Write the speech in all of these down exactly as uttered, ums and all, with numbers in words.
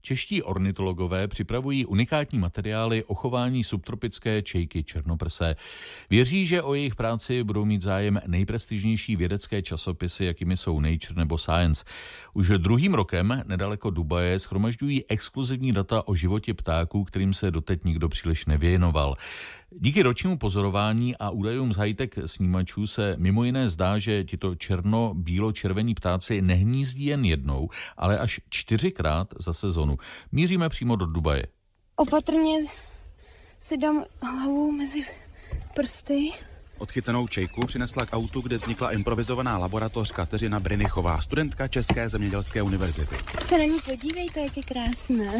Čeští ornitologové připravují unikátní materiály o chování subtropické čejky černoprsé. Věří, že o jejich práci budou mít zájem nejprestižnější vědecké časopisy, jakými jsou Nature nebo Science. Už druhým rokem nedaleko Dubaje shromažďují exkluzivní data o životě ptáků, kterým se doteď nikdo příliš nevěnoval. Díky ročnímu pozorování a údajům z high-tech snímačů se mimo jiné zdá, že tito černo-bílo-červení ptáci nehnízdí jen jednou, ale až čtyřikrát za sezonu. Míříme přímo do Dubaje. Opatrně si dám hlavu mezi prsty. Odchycenou čejku přinesla k autu, kde vznikla improvizovaná laboratoř Kateřina Brynichová, studentka České zemědělské univerzity. Se na ní podívejte, jak je krásná.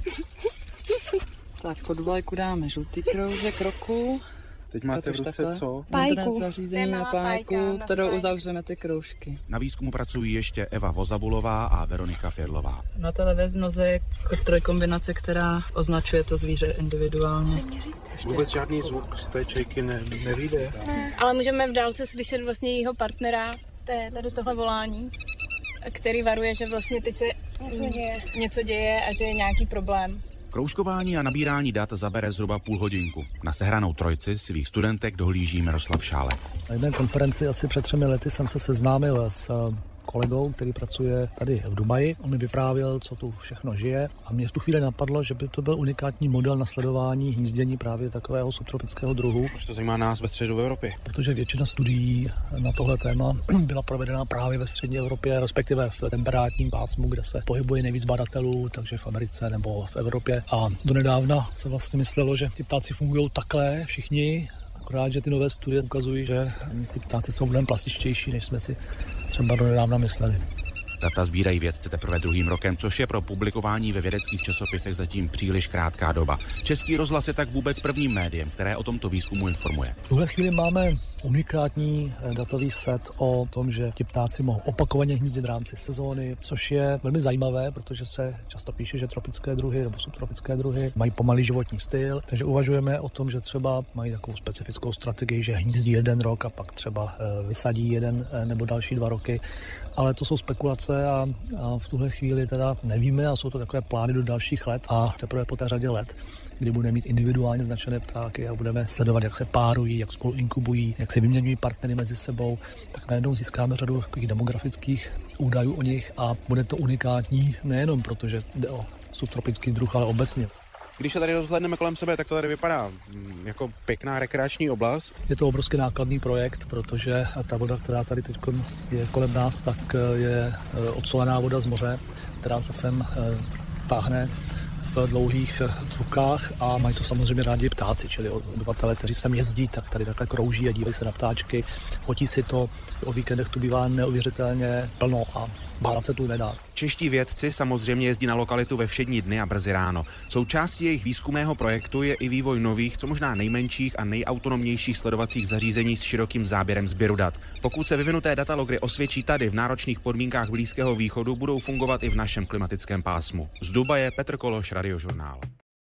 Tak pod vlajku dáme žlutý kroužek roku. Teď máte v ruce co? Pájku. Zařízení na pájku, kterou uzavřeme ty kroužky. Na výzkumu pracují ještě Eva Vozabulová a Veronika Firlová. Na té levé noze je trojkombinace, která označuje to zvíře individuálně. Vůbec žádný zvuk z té čejky ne, nevyjde. Ne. Ale můžeme v dálce slyšet vlastně jejího partnera, tady tohle volání, který varuje, že vlastně teď se něco děje, něco děje a že je nějaký problém. Kroužkování a nabírání dat zabere zhruba půl hodinku. Na sehranou trojici svých studentek dohlíží Miroslav Šálek. Na jedné konferenci asi před třemi lety jsem se seznámil s kolegou, který pracuje tady v Dubaji. On mi vyprávěl, co tu všechno žije a mě v tu chvíli napadlo, že by to byl unikátní model na sledování hnízdění právě takového subtropického druhu. Proč to zajímá nás ve středu v Evropě? Protože většina studií na tohle téma byla provedena právě ve střední Evropě, respektive v temperátním pásmu, kde se pohybuje nejvíc badatelů, takže v Americe nebo v Evropě. A donedávna se vlastně myslelo, že ty ptáci fungují takhle všichni, akorát, že ty nové studie ukazují, že ty ptáci jsou mnohem plastičtější, než jsme si třeba donedávna mysleli. Data sbírají vědci teprve druhým rokem, což je pro publikování ve vědeckých časopisech zatím příliš krátká doba. Český rozhlas je tak vůbec prvním médiem, které o tomto výzkumu informuje. V tuhle chvíli máme unikátní datový set o tom, že ti ptáci mohou opakovaně hnízdit v rámci sezóny, což je velmi zajímavé, protože se často píše, že tropické druhy nebo subtropické druhy mají pomalý životní styl, takže uvažujeme o tom, že třeba mají takovou specifickou strategii, že hnízdí jeden rok a pak třeba vysadí jeden nebo další dva roky, ale to jsou spekulace a, a v tuhle chvíli teda nevíme a jsou to takové plány do dalších let a teprve po té řadě let, kdy budeme mít individuálně značené ptáky a budeme sledovat, jak se párují, jak spolu inkubují, jak se vyměňují partnery mezi sebou, tak najednou získáme řadu takových demografických údajů o nich a bude to unikátní nejenom protože jde o subtropický druh, ale obecně. Když se tady rozhlédneme kolem sebe, tak to tady vypadá jako pěkná rekreační oblast. Je to obrovský nákladný projekt, protože ta voda, která tady teď je kolem nás, tak je odsolená voda z moře, která se sem táhne v dlouhých trubkách a mají to samozřejmě rádi ptáci, čili obyvatelé, kteří sem jezdí, tak tady takhle krouží a dívají se na ptáčky, fotí si to, o víkendech tu bývá neuvěřitelně plno a bárat se tu nedá. Čeští vědci samozřejmě jezdí na lokalitu ve všední dny a brzy ráno. Součástí jejich výzkumného projektu je i vývoj nových, co možná nejmenších a nejautonomnějších sledovacích zařízení s širokým záběrem sběru dat. Pokud se vyvinuté datalogry osvědčí tady v náročných podmínkách Blízkého východu, budou fungovat i v našem klimatickém pásmu. Z Dubaje Petr Kološ, Radiožurnál.